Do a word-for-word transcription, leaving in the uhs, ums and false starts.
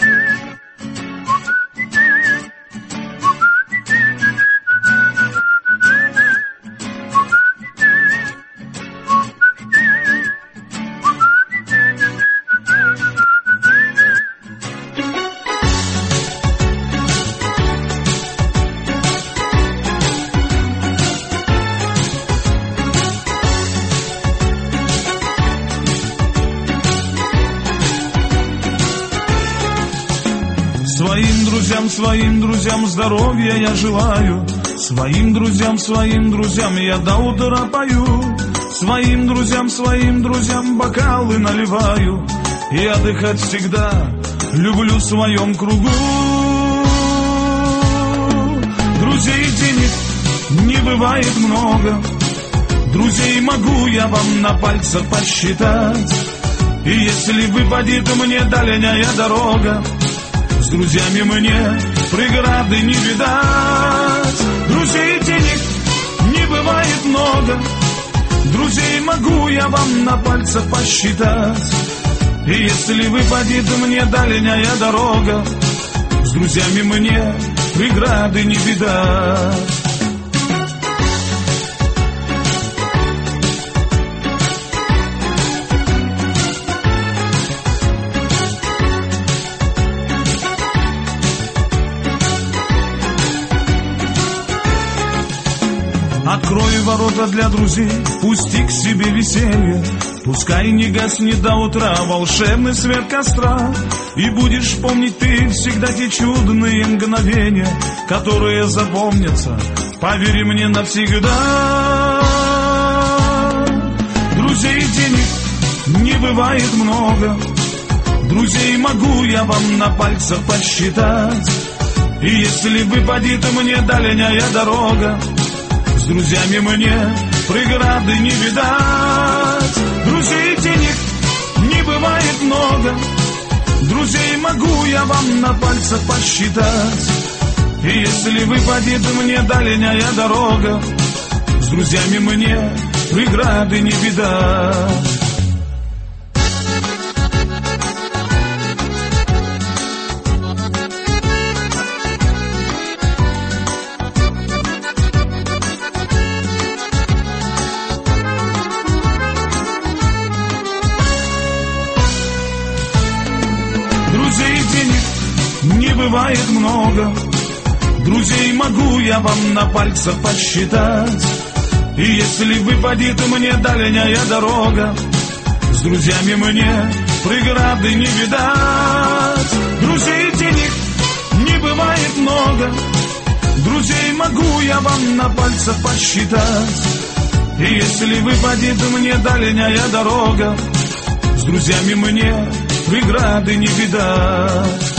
Своим друзьям, своим друзьям здоровья я желаю. Своим друзьям, своим друзьям я до утра пою. Своим друзьям, своим друзьям бокалы наливаю. И отдыхать всегда люблю в своем кругу. Друзей денег не бывает много. Друзей могу я вам на пальцах посчитать. И если выпадет мне дальняя дорога, с друзьями мне преграды не видать. Друзей денег не бывает много. Друзей могу я вам на пальцах посчитать. И если выпадет мне дальняя дорога, с друзьями мне преграды не видать. Открой ворота для друзей, пусти к себе веселье. Пускай не гаснет до утра волшебный свет костра. И будешь помнить ты всегда те чудные мгновения, которые запомнятся, поверь мне, навсегда. Друзей денег не бывает много. Друзей могу я вам на пальцах посчитать. И если выпадет мне дальняя дорога, с друзьями мне преграды не видать. Друзей денег не бывает много. Друзей могу я вам на пальцах посчитать. И если выпадет мне дальняя дорога, с друзьями мне преграды не видать. Друзей денег не бывает много. Друзей могу я вам на пальцах посчитать. И если выпадет мне дальняя дорога, с друзьями мне преграды не видать. Друзей денег не бывает много. Друзей могу я вам на пальцах посчитать. И если выпадет мне дальняя дорога, с друзьями мне преграды не видать.